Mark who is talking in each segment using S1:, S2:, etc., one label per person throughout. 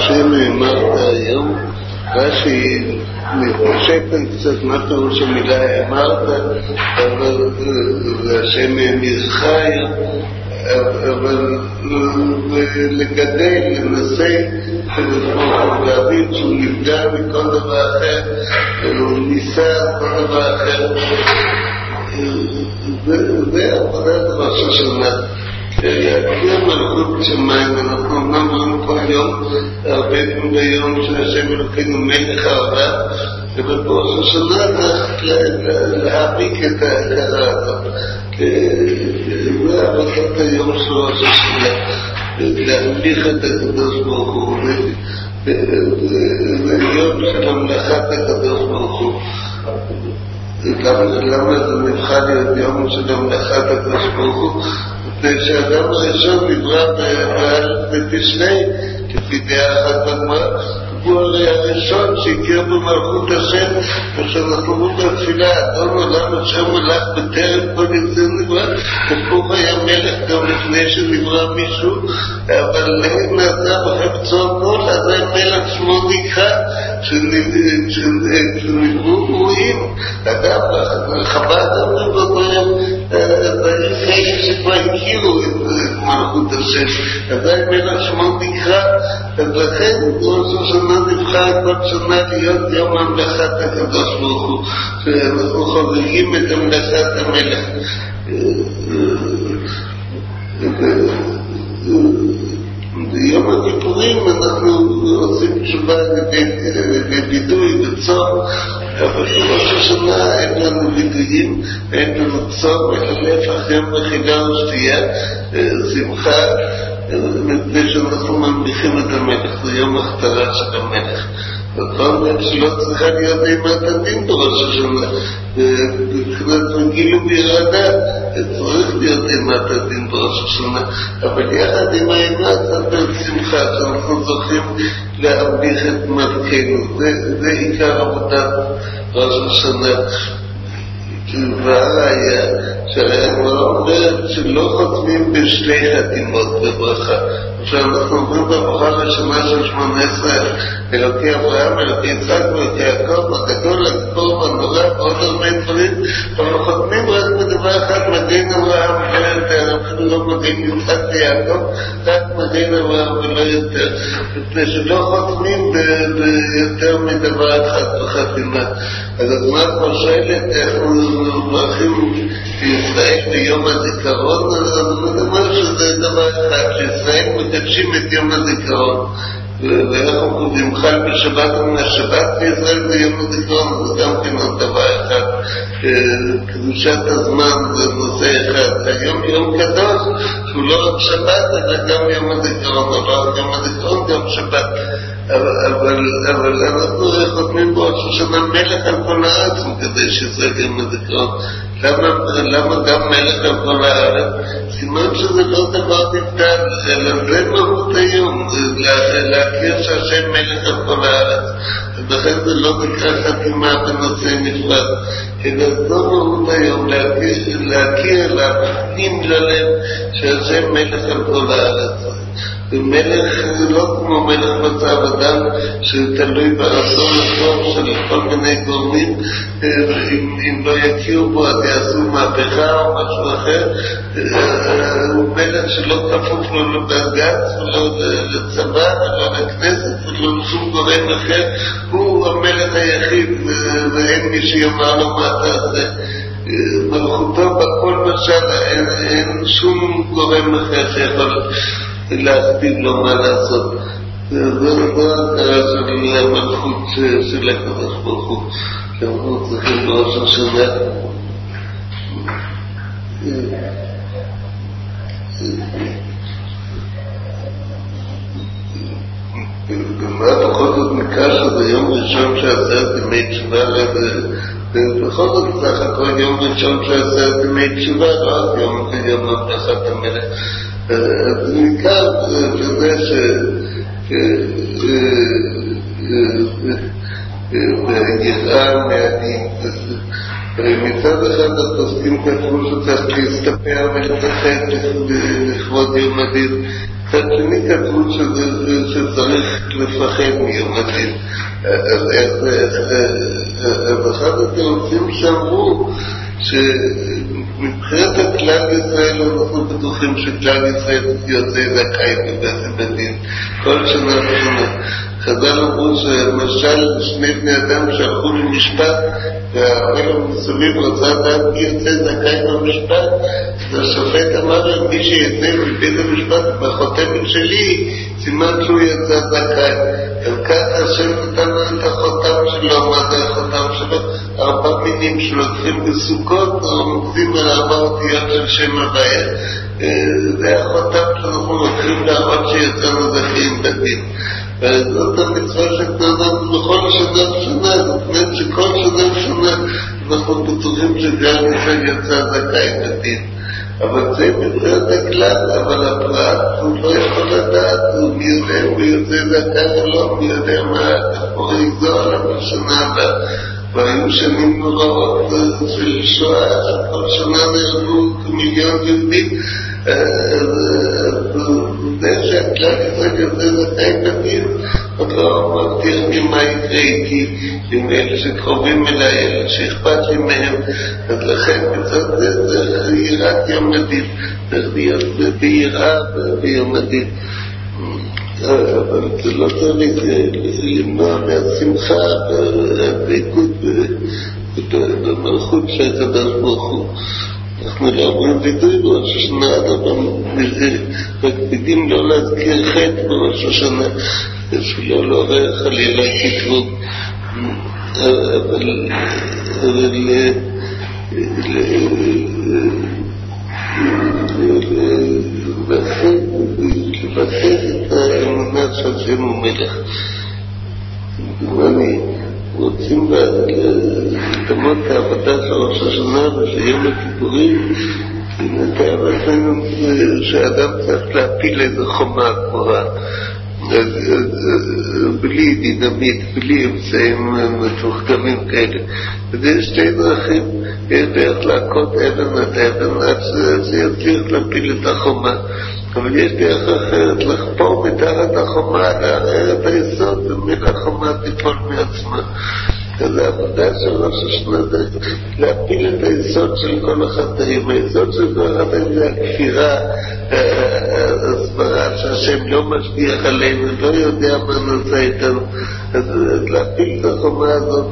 S1: השם אמרת היום, רש"י מתנשק קצת מה פירוש המילה אמרת, אבל השם אמרך היום, אבל לגדל, לנסה להבין שהוא נפגע מכל דבר אחר, הוא ניסה כל דבר אחר, זה עבודת ראש השנה. להגיע מלכות שמיים, אנחנו אומרים כל יום, הרבה פעמים ביום שהשם אלוקינו מלך העולם, ובראש השנה להעמיק את ההכרה הזאת. זה עבודת היום של ראש השנה, להמליך את הקדוש ברוך הוא, זה יום של המלאכת הקדוש ברוך הוא. למה זה נבחר להיות יום של המלאכת הקדוש ברוך הוא? שהאדם הראשון נברא בתשרי, כפי דעה אחת בגמרא, הוא הרי הראשון שהכיר במלכות השם, ושאנחנו אומרים בתפילה, אדון עולם אשר מלך בטרם כל יצא נברא, וכך היה מלך גם לפני שנברא מישהו, אבל נעשה בחפצו כל, אז המלך שמו נקרא, שנבראו גרועים, אגב, חב"ד אומרים בגמרא, אחרי שכבר הכירו את מלכות השם, אז המלך שמו נקרא, אז לכן ראש השנה נבחר כל שנה להיות יום המלאכת הקדוש ברוך הוא, שאנחנו חוגגים את המלאכת המלך. ביום הכיפורים אנחנו עושים תשובה לבידוי וצום, אבל בראש השנה אין לנו בידויים, אין לנו צום, אלא להפך יום אכילה ושתייה, שמחה, מפני שאנחנו ממליכים את המלך, זה יום הכתרה של המלך. וכל מלך שלא צריכה להיות אימת הדין בראש השנה, מבחינת רגיל ובירדה, צריך להיות אימת הדין בראש השנה, אבל יחד עם האימת צריך שמחה, שאנחנו זוכים להמליך את מלכנו, זה עיקר עבודת ראש השנה. והראיה שהגמרא אומרת שלא חותמים בשתי חתימות בברכה. כשאנחנו אומרים בברכה ראשונה של 18, אלוקי אברהם, אלוקי יצחק ואלוקי יעקב, הגדול, הגיבור והנורא ועוד הרבה דברים, אבל חותמים רק בדבר אחד, מגן אברהם ולא יותר, אפילו לא מגן יצחק ויעקב, רק מגן אברהם ולא יותר, מפני שלא חותמים ביותר מדבר אחד בחתימה. אז הגמרא כבר שואלת איך מברכים בישראל ביום הזיכרון, אז אני אומר שזה דבר אחד, שישראל מקדשים את יום הזיכרון, ואנחנו קובעים חל בשבת ומהשבת בישראל ביום הזיכרון, זה גם כן עוד דבר אחד, קדושת הזמן זה נושא אחד, היום יום קדוש שהוא לא רק שבת אלא גם יום הזיכרון, אבל לא רק יום הזיכרון, גם שבת. אבל אנחנו חותמים בראש השנה מלך על כל הארץ מקדש ישראל יום הזיכרון. למה גם מלך על כל הארץ? סימן שזה לא דבר נבדל, אלא זה מהות היום, להכיר שהשם מלך על כל הארץ. ולכן זה לא נקרא חתימה בנושא נפרד, אלא זו מהות היום, להכיר, להפנים ללב שהשם מלך על כל הארץ. ומלך זה לא כמו מלך מצב אדם שתלוי ברצון הטוב של כל מיני גורמים, אם לא יכירו בו אז יעשו מהפכה או משהו אחר. הוא מלך שלא כפוף לו לא בג"ץ ולא לצבא ולא לכנסת ולא לשום גורם אחר, הוא המלך היחיד ואין מי שיאמר לו מה תעשה. מלכותו בכל משל, אין שום גורם אחר שיכול להכתיב לו מה לעשות. זה ההכרה של המלכות של הקדוש ברוך הוא, שאנחנו צריכים בראש השנה. ומה בכל זאת נקרא שזה יום ראשון שעשרת ימי תשובה, ובכל זאת סך הכל יום ראשון שעשרת ימי תשובה, לא רק יום המלאכת המלך. אז ניכר לזה בגרעה מהדין. מצד אחד הפוסקים כתבו שצריך להסתפר ולצחק לכבוד יום הדין, מצד שני כתבו שצריך לפחד מיום הדין. אז אחד התירוצים שאמרו שמבחינת הכלל ישראל אנחנו בטוחים שכלל ישראל יוצא זכאי בבית הדין כל שנה ושנה. חז"ל אמרו שלמשל שני בני אדם שהלכו למשפט והמלך מסביב רצה לדעת מי יוצא זכאי במשפט, והשופט אמר להם מי שיצא מבית המשפט בחותמת שלי סימן שהוא יצא זכאי. וכך השם נתן את החותם שלו. מה זה החותם שלו? 4 מינים שלוקחים בסוכות רומזים על 4 אותיות של שם הוויה. זה החותם שאנחנו לוקחים להראות שיצאנו זכאים בדין. וזאת המצווה שתנדנו בכל שנה ושנה. זאת אומרת שכל שנה ושנה אנחנו בטוחים שגם ישראל יצא זכאי בדין. אבל זה מבחינת הכלל, אבל הפרט הוא לא יכול לדעת, הוא מי יודע, הוא יוצא זכאי או לא, מי יודע מה הכפור יגזור עליו בשנה הבאה. והיו שנים נוראות של שואה, שכל שנה נהרגו כמיליון יהודים. זה שהכלל ישראל יוצא זכאי בדין, עוד לא מבטיח לי מה יקרה איתי עם אלה שקרובים אליי, אלה שאכפת לי מהם. אז לכן מצד זה צריך יראת יום הדין, צריך להיות ביראה ביום הדין. אבל זה לא צריך למנוע מהשמחה והדבקות במלכות של הקדוש ברוך הוא. אנחנו לא אומרים וידוי בראש השנה, אבל מקפידים לא להזכיר חטא בראש השנה, שלא לעורר חלילה קטרוג. אבל לבטא את האמונה שהשם הוא מלך. רוצים לדמות את העבודה של ראש השנה ושיום הכיפורים, נתאר לעצמנו שאדם צריך להפיל איזו חומה גבוהה בלי דינמיט, בלי אמצעים מתוחכמים כאלה. ויש 2 דרכים. יש דרך להכות אבן עד אבן עד שיצליח להפיל את החומה, אבל יש דרך אחרת לחפור מתחת החומה, לערער את היסוד ומן החומה תיפול מעצמה. אז העבודה של ראש השנה זה להפיל את היסוד של כל החטאים. היסוד של כל החטאים זה הכפירה, הסברה שהשם לא משגיח עלינו, לא יודע מה נעשה איתנו. אז להפיל את החומה הזאת,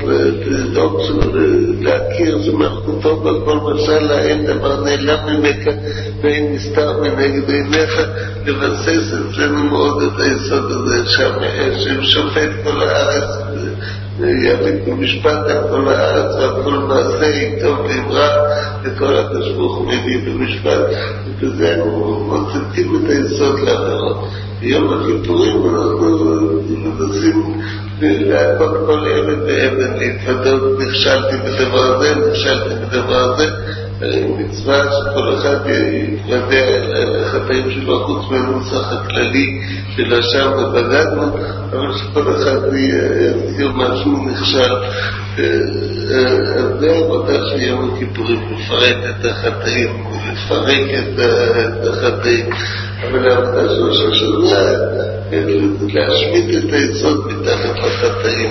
S1: להכיר שמלכותו בכל משל אין דבר נעלם ממך ואין נסתר מנגד עיניך, לבסס אצלנו מאוד את היסוד הזה שהשם שופט כל הארץ, יביא במשפט על כל הארץ ועל כל מעשה טוב ואמרה, וכל הקדוש ברוך הוא מביא במשפט, ובזה אנחנו מוצאים את היסוד לעבירות. ביום הכיפורים אנחנו מנסים להכות כל אבן ואבן, להתוודות, נכשלתי בדבר הזה, נכשלתי בדבר הזה. מצווה שכל אחד יתוודע על החטאים שלו חוץ מהנוסח הכללי של השם ובגדנו, אבל שכל אחד יזכיר משהו נכשל. אז זה העבודה של יום הכיפורים, לפרק את החטאים, לפרק את החטאים. אבל העבודה של ראש השנה להשמיט את היסוד מתחת לחטאים,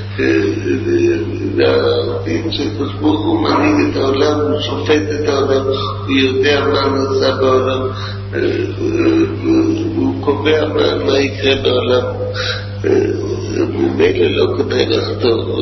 S1: והרבים שקדוש ברוך הוא מנהיג את העולם, הוא שופט את העולם, הוא יודע מה נעשה בעולם, הוא קובע מה יקרה בעולם. ממילא לא כדאי לחתור.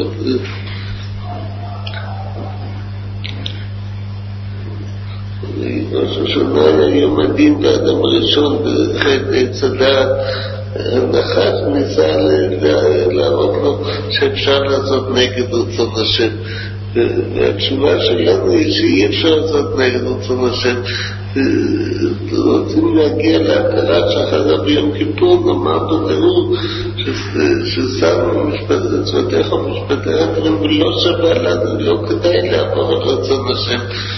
S1: ראש השנה היה יום הדין באדם הראשון בחטא עץ הדעת. הנחש ניסה להראות לו שאפשר לעשות נגד רצון השם, והתשובה שלנו היא שאי אפשר לעשות נגד רצון השם. רוצים להגיע להכרה שאחריו ביום כיפור נאמר בבירור ששמנו מצוותיך ומשפטיך ולא שווה לנו, לא כדאי לעבור את רצון השם.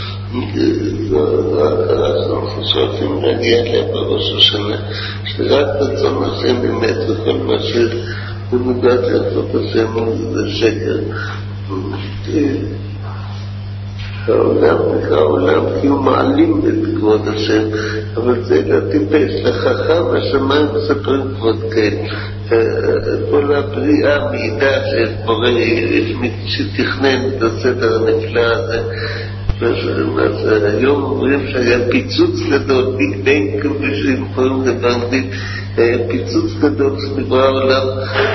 S1: זו ההכרה שאנחנו שואפים להגיע אליה בראש השנה, שרק רצון השם באמת וכל מה שמנוגד לעשות השם זה שקר. העולם כאילו מעלים את כבוד השם, אבל זה לטיפש, לחכם השמיים מספרים כבוד כן. כל הבריאה מעידה שבורא שתכנן את הסדר הנפלא הזה. אז היום אומרים שהיה פיצוץ גדול, ביג בנג, כפי שהם קוראים את זה באנגלית, פיצוץ גדול שנברא העולם.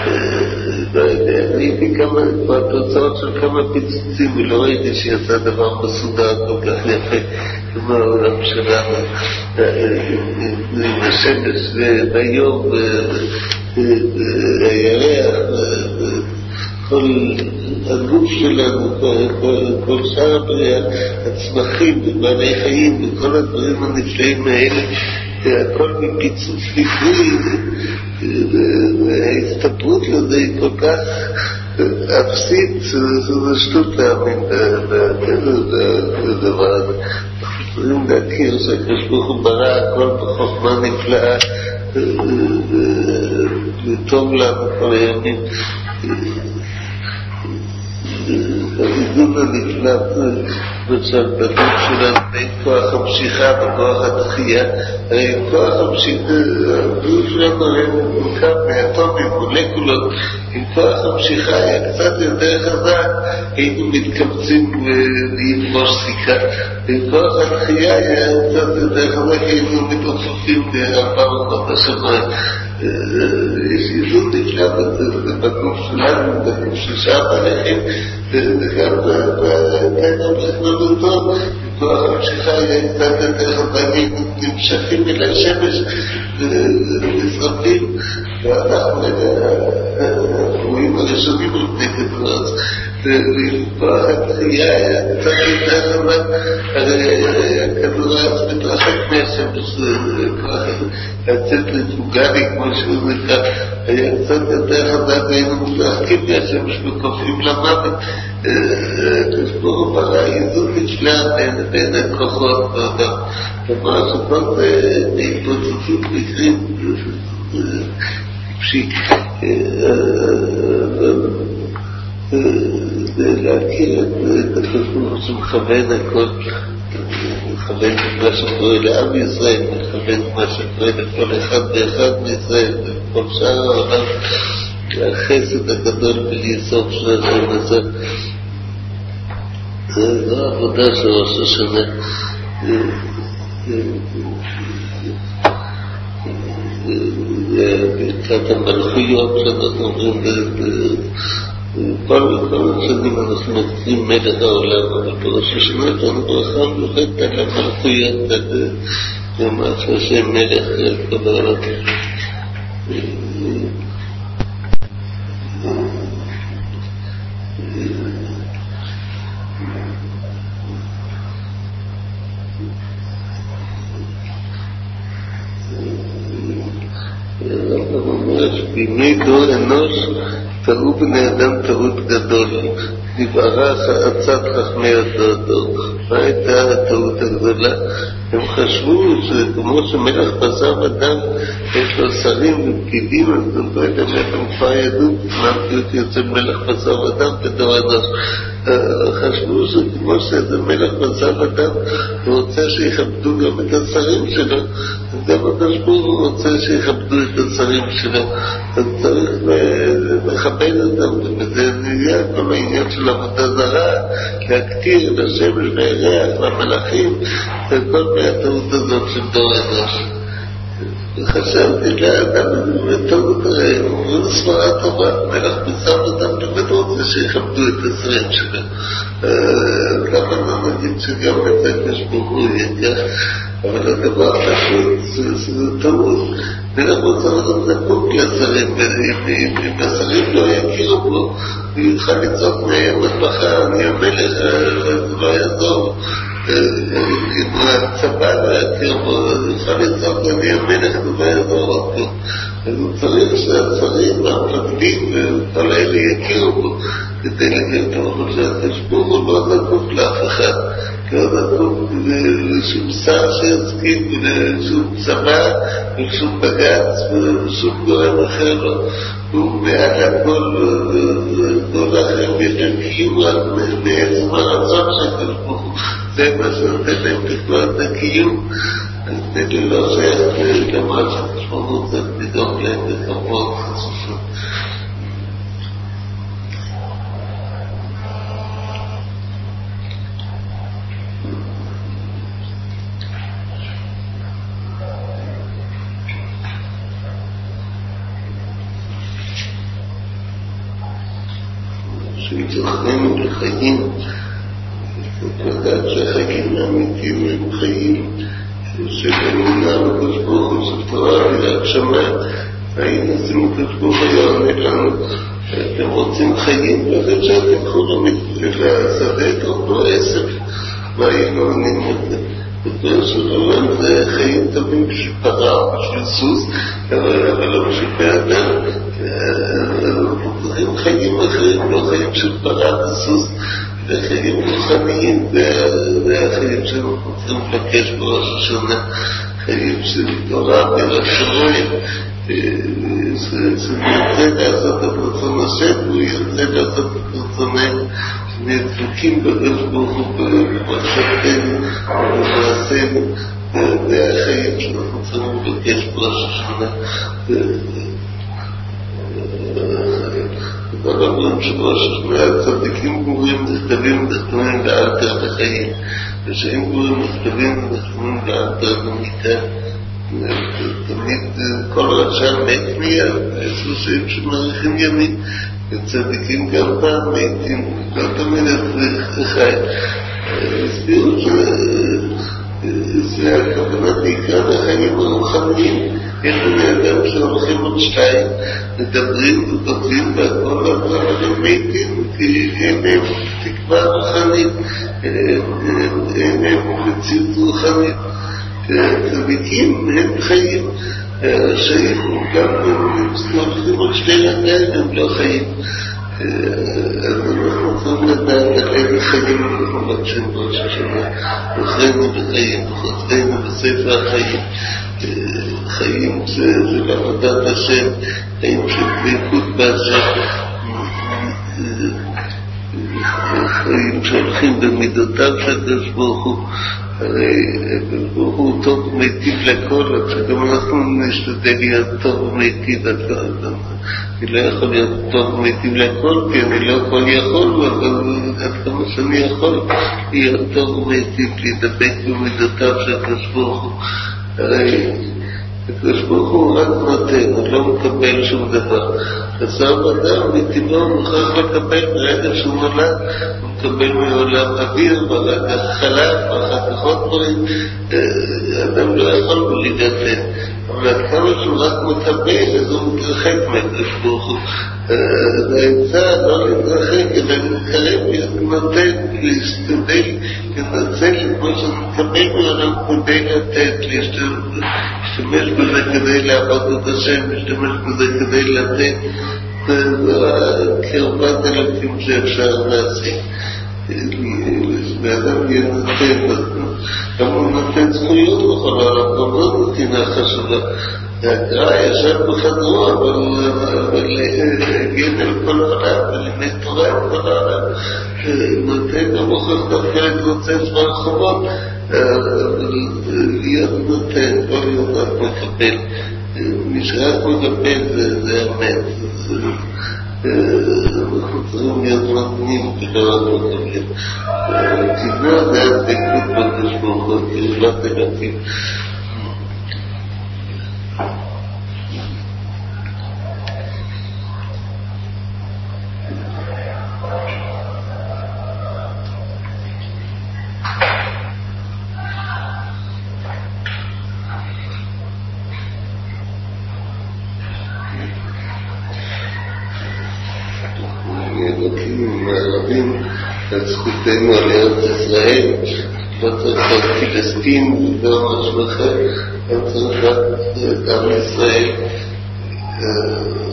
S1: ראיתי כמה תוצאות של כמה פיצוצים, ולא ראיתי שיצא דבר מסודר כל כך יפה כמו העולם שלנו, עם השמש והיום והירח, כל הגוף שלנו, כל שאר הבריאה, הצמחים ובעלי חיים וכל הדברים הנפלאים האלה, הכל מפיצוץ נפלא, וההסתברות לזה היא כל כך אפסית, זה שטות להאמין בדבר הזה. אנחנו צריכים להכיר שהקדוש ברוך הוא ברא הכל בחוכמה נפלאה, וטוב לנו כל הימים. הריגון הנפלא בצד בגוף שלנו בין כוח המשיכה וכוח הדחייה. הרי כוח המשיכה, הגוף שלנו הרי מורכב מאטומים, מולקולות. עם כוח המשיכה היה קצת יותר חזק, היינו מתקבצים ולברוש סיכה. עם כוח הדחייה היה קצת יותר חזק, היינו מתעופפים ב400 השמיים. יש איזון נפלא בגוף שלנו, בגוף של שאר בעלי וגם בכללותו, כוח המשיכה היה קצת יותר חזקים, נמשכים אל השמש ונשרפים, ואנחנו רואים הראשונים על פני כדור. וכוח הדחייה היה קצת יותר חזק, הרי הכדור הארץ מתרחק מהשמש, הצנטריפוגלי כמו שהוא נקרא, היה קצת יותר חזק, והיינו מתרחקים מהשמש וקופאים למוות. ברוך ברא איזון נפלא בין הכוחות באדם, כלומר שכל בהתפוצצות מקרים טיפשי, להכיר את הכוחות שמכוון הכל, מכוון את מה שקורה לעם ישראל, מכוון את מה שקורה לכל אחד ואחד מישראל ולכל שאר העולם, החסד הגדול בלי סוף של השם הזה. זו העבודה של ראש השנה. ברכת המלכויות שאנחנו אומרים כל השנים אנחנו מזכירים מלך העולם, אבל בראש השנה אנחנו ברכה מיוחדת על המלכויות, על מה שהשם מלך על כל העולם. בימי דור אנוש טעו בני אדם טעות גדול, נבערה עצת חכמי הדור. מה הייתה הטעות הגדולה? הם חשבו שכמו שמלך בשר ודם יש לו שרים ופקידים, אז הם לא יודעים איך הם כבר ידעו מה בדיוק יוצא מלך בשר ודם בדור אנוש. חשבו שכמו שזה מלך בשר ודם הוא רוצה שיכבדו גם את השרים שלו, אז גם הקדוש ברוך הוא רוצה שיכבדו את השרים שלו, אז צריך לכבד אותם, וזה נהיה כל העניין של עבודה זרה, להקטיר את השמש והירח והמלאכים, וכל מהטעות הזאת של דור אנוש. חשבתי לאדם טעות, הרי אומרים סברה טובה, מלך בשר ודם באמת רוצה שיכבדו את השרים שלו. למה לא נגיד שגם את הקדוש ברוך הוא יהיה כך? אבל הדבר פשוט זה טעות. מלך בשר ודם זקוק לשרים, אם השרים לא יכירו בו, הוא יוכל לצעוק מהמטבחה, אני המלך, זה לא יעזור. אם הצבא לא יכיר בו, הוא יוכל לצעוק, אני המלך, זה לא יעזור אותו. אז הוא צריך שהשרים והמפקדים וכל אלה יכירו בו, כדי להגיד אותו, אבל שהקדוש ברוך הוא לא זקוק לאף אחד, לשום שר שיסכים, ולשום צבא, ולשום בגץ, ולשום גורם אחר לא. הוא מעל הכל, כל אחר יש להם קיום רק מעצם הרצון שהקדוש ברוך הוא. זה מה שנותן להם לקבוע את הקיום. אז זה לא שייך למה שהקדוש ברוך הוא צריך לדאוג להם בכבוד חשופים. שמתרחנו לחיים, לדעת שהחיים האמיתיים הם חיים של אמונה בקדוש ברוך הוא, של תורה ולהגשמה. האם עשינו קדוש ברוך הוא יענה לנו, אתם רוצים חיים, ואחרי שאתם תלכו לשדה תאכלו עשב, מה יהיה לו עונים את זה? בדבר של עולם זה חיים טובים בשביל פרה, בשביל סוס, אבל לא בשביל באדם. אנחנו צריכים חיים אחרים, לא חיים של פרה וסוס, זה חיים רוחניים, זה החיים שאנחנו צריכים לבקש בראש השנה, חיים של תורה ולשמיים. שנרצה לעשות את רצון השם, הוא ירצה לעשות את רצוננו, שנדבקים בקדוש ברוך הוא במחשבתנו ובמעשינו. זה החיים שאנחנו צריכים לבקש בראש השנה. אבל אומרים שבראש השנה הצדיקים גמורים נכתבים ותחתונים לאלתר לחיים, ושאם גמורים נכתבים ותחתונים לאלתר למיתה. תמיד כל רשע מת מיד, יש רשעים שמאריכים ימים, וצדיקים גם פעם מתים, לא תמיד חי. הסבירו שזה הכוונה בעיקר לחיים הרוחניים. יש בני אדם שהולכים עוד שתיים, מדברים וכותבים והכל, אבל הם מתים, כי אין להם תקווה רוחנית, אין להם מציאות רוחנית. צדיקים הם חיים, רשעים גם הולכים עוד שתי רגליים, הם לא חיים. אז אנחנו צריכים לדעת על איזה חיים אנחנו מבקשים בראש השנה. זוכרנו בחיים, וחוזרנו בספר החיים. חיים זה לעבודת השם, חיים של דבקות בהשם, חיים שהולכים במידותיו של הקדוש ברוך הוא. הרי הקדוש ברוך הוא טוב ומיטיב לכל, אז שגם אנחנו נשתדל להיות טוב ומיטיב לכל. אני לא יכול להיות טוב ומיטיב לכל, כי אני לא הכל יכול, אבל עד כמה שאני יכול להיות טוב ומיטיב, להידבק במידותיו של הקדוש ברוך הוא. הרי הקדוש ברוך הוא רק נותן, הוא לא מקבל שום דבר. חסר אדם מטבעו הוא מוכרח לקבל ברגע שהוא נולד, הוא מקבל מעולם אוויר, ואחר כך חלב, ואחר כך עוד דברים. אדם לא יכול להיגתן, אבל עד כמה שהוא רק מקבל, אז הוא מתרחק מהקדוש ברוך הוא. והאמצע לא להתרחק, אלא להתקרב, להתנתן, להשתדל, לנצל את מה שנקבל מעולם כדי לתת, להשתמש בזה כדי לעבוד את השם, להשתמש בזה כדי לתת. זה כ4,000 שאפשר להשיג. לאדם ינתן, גם הוא נותן זכויות בכל העולם, גם לא נתינה חשובה. ההקרא ישב בחדרו, אבל הגן על כל העולם, ולמד תורה על כל העולם. נותן גם מוכרח דווקא להתרוצץ ברחובות, להיות נותן, לא להיות רק מקבל. מי שרק מקבל זה אמת. אנחנו צריכים להיות נותנים ולא רק מקבלים. תבנה זה הדבקות בקדוש ברוך הוא, גאולת אלוקים. על זכותנו על ארץ ישראל, לא צריך רק פלסטין ולא משהו אחר, לא צריך רק עם ישראל.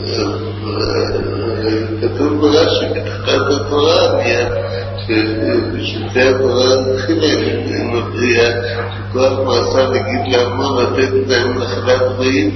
S1: כתוב ברש"י בתחילת התורה שבשביל התורה התחילה עם הבריאה, שכוח מעשה להגיד לעמו לתת להם נחלת בריאים,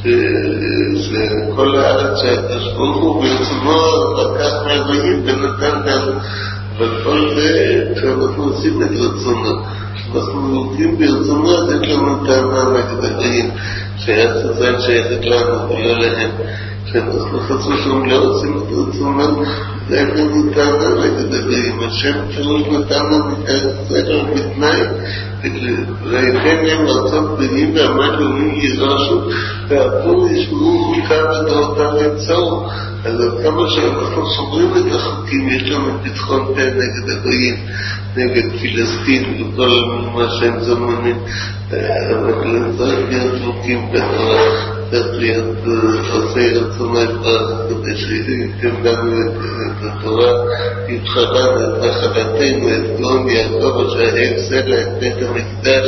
S1: שכל הארץ שהקדוש ברוך הוא ברצונו לקח מהבריאים ונתן לנו, אבל כל זה כשאנחנו עושים את רצונו, אנחנו עובדים ברצונו, אז יש לנו טענה נגד הבריאים, שהסבל שייכת לנו ולא להם. כשאנחנו חסושים לא עושים את רצונם, זה אין לנו טענה נגד הבריאים. השם פירוש נתן לנו את הסדר בתנאי, ולכן הם רצון בריאים ועמד לאומים ירשו, והפור ישמעו כמה דעותם יצאו. אז עד כמה שאנחנו שומרים את החוקים, יש לנו פתחון פה נגד הבריאים, נגד פלסטין וכל מה שהם זמנים, אבל צריך להיות דבוקים בתורה, צריך להיות עושי רצונו יתברך, כדי שייתן לנו את התורה, יבחרן את נחלתנו, את גאון יעקב אשר העצה את בית המקדש.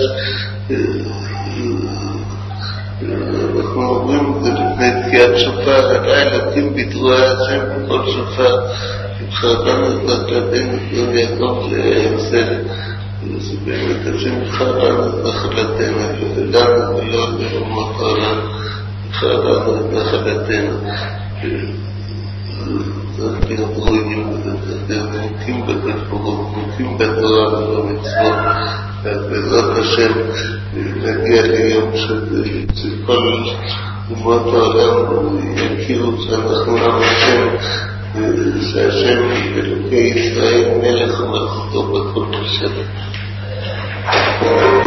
S1: אנחנו אומרים את זה לפני תקיעת שופר, הלילה קים בתרועה השם בכל שופר, יבחרן את נחלתנו, את גאון יעקב שהעצה. זה באמת השם יבחרן את נחלתנו, ולנו ולא לאומות העולם, יבחרן את נחלתנו. צריך להיות רואים בזה, נמקים בתפורות, נמקים בתורה ובמצוות, ובעזרת השם נגיע ליום שכל אומות העולם יכירו שאנחנו עם השם, שהשם אלוקי ישראל מלך ומלכותו בכל בשם.